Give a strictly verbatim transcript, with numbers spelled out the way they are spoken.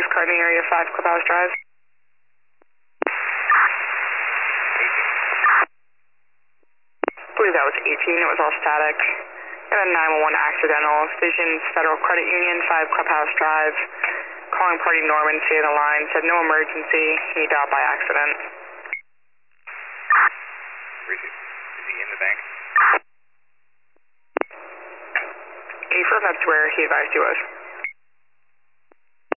car in the area, five Clubhouse Drive. I believe that was eighteen, it was all static. And then nine one one accidental, Visions Federal Credit Union, five Clubhouse Drive. Calling party Norman, stay on the line, said no emergency, he dialed by accident. Is he in the bank? Can you confirm that's where he advised you was?